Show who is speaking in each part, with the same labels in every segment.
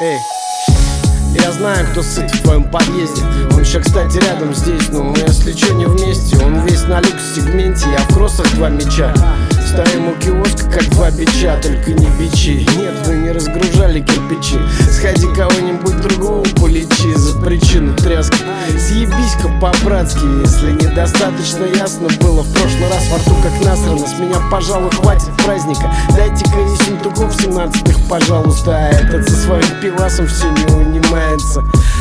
Speaker 1: Эй, я знаю, кто сыт в твоем подъезде. Он еще, кстати, рядом здесь. Но если что, не вместе. Он весь на люкс-сегменте. Я в кроссах 2 мяча. Стоим у киоска, как 2 бича. Только не бичи. Нет, мы не разгружали кирпичи. Сходи кого-нибудь другого полечи. За причину тряски съебись-ка по-братски. Если недостаточно ясно было в прошлый раз во рту как насрано, с меня, пожалуй, хватит праздника. Дайте-ка Ессентуков 17-х, пожалуйста. А этот со своим пивасом все не унимается.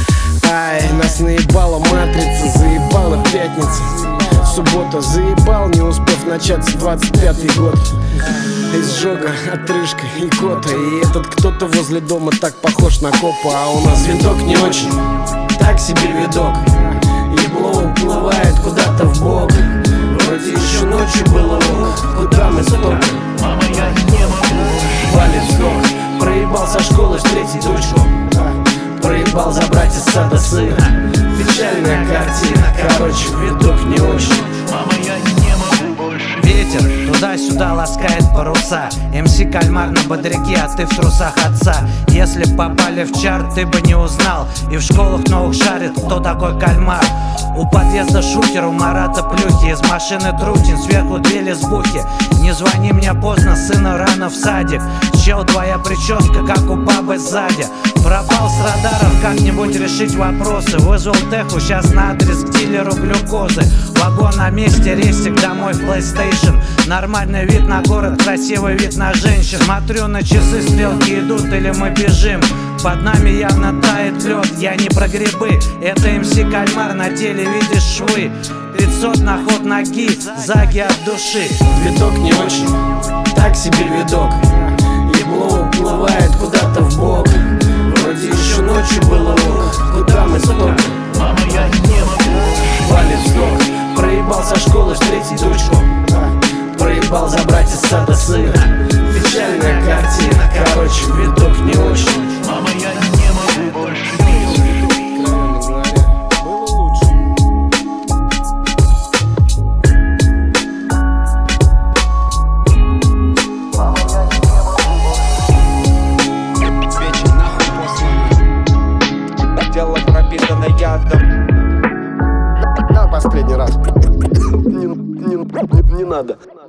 Speaker 1: Ай, нас наебала матрица, заебала пятница. Суббота, заебал, не успев начаться 25-й год. Изжога, отрыжка и кота. И этот кто-то возле дома так похож на копа. А у нас винток не очень, так себе видок. Ебло уплывает куда-то в бок. Вроде еще ночью было ок. Куда мы столько?
Speaker 2: Мама, я не могу.
Speaker 1: Валит срок. Проебал со школы встретить дочку. Проебал забрать из сада сына. Печальная картина, короче, видок не очень.
Speaker 2: Мама, я не могу больше.
Speaker 3: Ветер туда-сюда ласкает паруса. МС Кальмар на бодряке, а ты в трусах отца. Если б попали в чарт, ты бы не узнал. И в школах новых шарит, кто такой Кальмар. У подъезда шухер, у Марата плюхи. Из машины Трутин, сверху 2 лесбухи. Не звони мне поздно, сына рано в садик. Чел, твоя прическа, как у бабы сзади. Пропал с радаров, как-нибудь решить вопросы. Вызвал теху, сейчас на адрес к дилеру глюкозы. Вагон на месте, рейсик домой в PlayStation. Нормальный вид на город, красивый вид на женщин. Смотрю на часы, стрелки идут или мы бежим. Под нами явно тает лед, я не про грибы. Это МС Кальмар, на теле видишь швы. 500 на ход ноги, заги от души.
Speaker 1: Видок не очень, так себе видок. Ебло уплывает куда-то в бок. Вроде еще ночью было ок. Куда мы столько?
Speaker 2: Мама, я не могу.
Speaker 1: Валит срок. Проебал со школы встретить дочку. Проебал забрать из сада сына. Печальная картина, короче, видок не очень.
Speaker 2: Мама, я не могу больше.
Speaker 1: Было лучше.
Speaker 4: Вечер нахуй посланный. Дело пропитано ядом.
Speaker 1: На последний раз. Не надо.